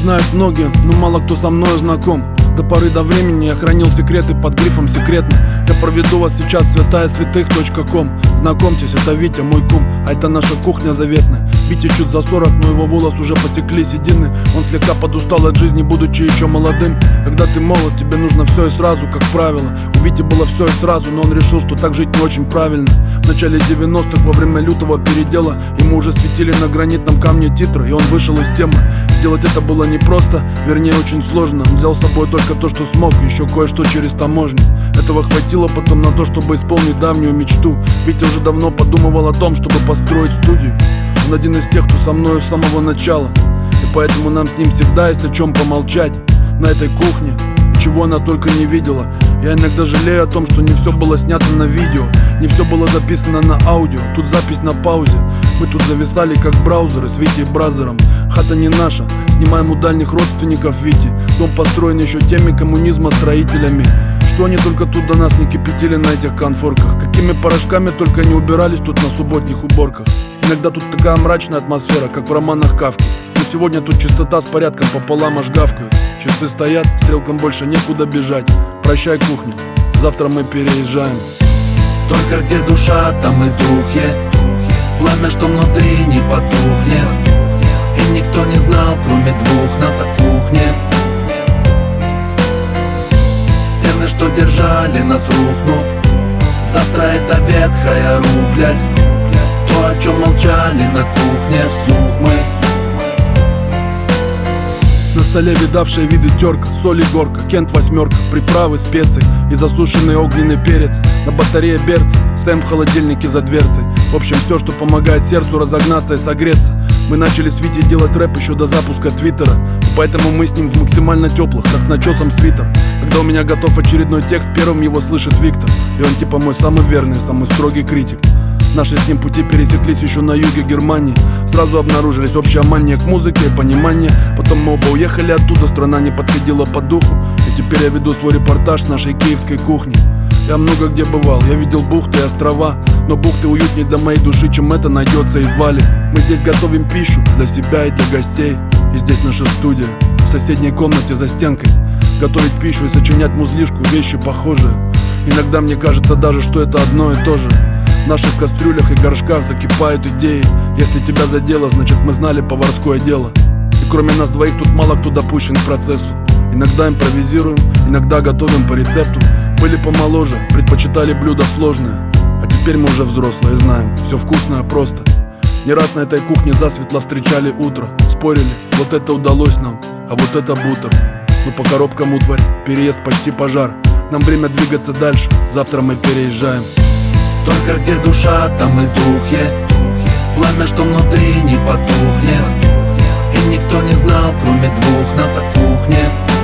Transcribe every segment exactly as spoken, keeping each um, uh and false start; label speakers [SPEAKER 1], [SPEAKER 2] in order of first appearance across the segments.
[SPEAKER 1] знают многие, но мало кто со мною знаком. До поры до времени я хранил секреты под грифом «секретно». Я проведу вас сейчас в святая святых точка ком. Знакомьтесь, это Витя, мой кум, а это наша кухня заветная. Витя чуть за сорок, но его волос уже посекли седины. Он слегка подустал от жизни, будучи еще молодым. Когда ты молод, тебе нужно все и сразу, как правило. У Вити было все и сразу, но он решил, что так жить не очень правильно. В начале девяностых, во время лютого передела, ему уже светили на гранитном камне титры, и он вышел из темы. Сделать это было непросто, вернее очень сложно. Он взял с собой только то, что смог, еще кое-что через таможню. Этого хватило потом на то, чтобы исполнить давнюю мечту. Витя уже давно подумывал о том, чтобы построить студию. Он один из тех, кто со мною с самого начала, и поэтому нам с ним всегда есть о чем помолчать. На этой кухне, и чего она только не видела. Я иногда жалею о том, что не все было снято на видео, не все было записано на аудио. Тут запись на паузе. Мы тут зависали как браузеры с Витей Бразером. Хата не наша, снимаем у дальних родственников Вити. Дом построен еще теми коммунизма строителями, что они только тут до нас не кипятили на этих конфорках. Какими порошками только не убирались тут на субботних уборках. Иногда тут такая мрачная атмосфера, как в романах Кафки. Но сегодня тут чистота с порядком пополам аж гавкают. Часы стоят, стрелкам больше некуда бежать. Прощай, кухня, завтра мы переезжаем.
[SPEAKER 2] Только где душа, там и дух есть. Пламя, что внутри не потухнет. И никто не знал, кроме двух нас, о кухне. Стены, что держали нас, рухнут. Завтра это ветхая рухлядь. То, о чем молчали на кухне, вслух мы.
[SPEAKER 1] На столе видавшие виды терка, соль и горка, кент восьмерка, приправы, специи и засушенный огненный перец. На батарее берцы, Сэм в холодильнике за дверцей. В общем, все, что помогает сердцу разогнаться и согреться. Мы начали с Витей делать рэп еще до запуска твиттера, и поэтому мы с ним в максимально теплых, как с начесом свитер. Когда у меня готов очередной текст, первым его слышит Виктор, и он типа мой самый верный, самый строгий критик. Наши с ним пути пересеклись еще на юге Германии. Сразу обнаружились общая мания к музыке и понимание. Потом мы оба уехали оттуда, страна не подходила по духу. И теперь я веду свой репортаж с нашей киевской кухни. Я много где бывал, я видел бухты и острова, но бухты уютнее для моей души, чем это найдется едва ли. Мы здесь готовим пищу для себя и для гостей. И здесь наша студия, в соседней комнате за стенкой. Готовить пищу и сочинять музлишку, вещи похожие. Иногда мне кажется даже, что это одно и то же. В наших кастрюлях и горшках закипают идеи. Если тебя задело, значит мы знали поварское дело. И кроме нас двоих тут мало кто допущен к процессу. Иногда импровизируем, иногда готовим по рецепту. Были помоложе, предпочитали блюда сложные. А теперь мы уже взрослые, знаем, все вкусное просто. Не раз на этой кухне засветло встречали утро. Спорили, вот это удалось нам, а вот это бутер. Мы по коробкам утварь, переезд почти пожар. Нам время двигаться дальше, завтра мы переезжаем.
[SPEAKER 2] Только где душа, там и дух есть. Пламя, что внутри не потухнет. И никто не знал, кроме двух нас, о кухне.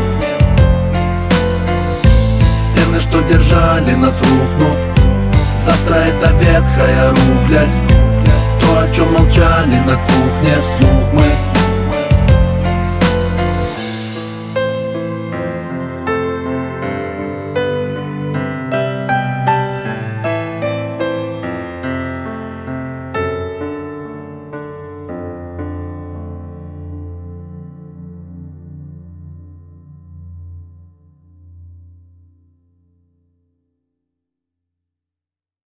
[SPEAKER 2] Стены, что держали нас, рухнут. Завтра это ветхая рухлядь. То, о чем молчали на кухне, вслух мы.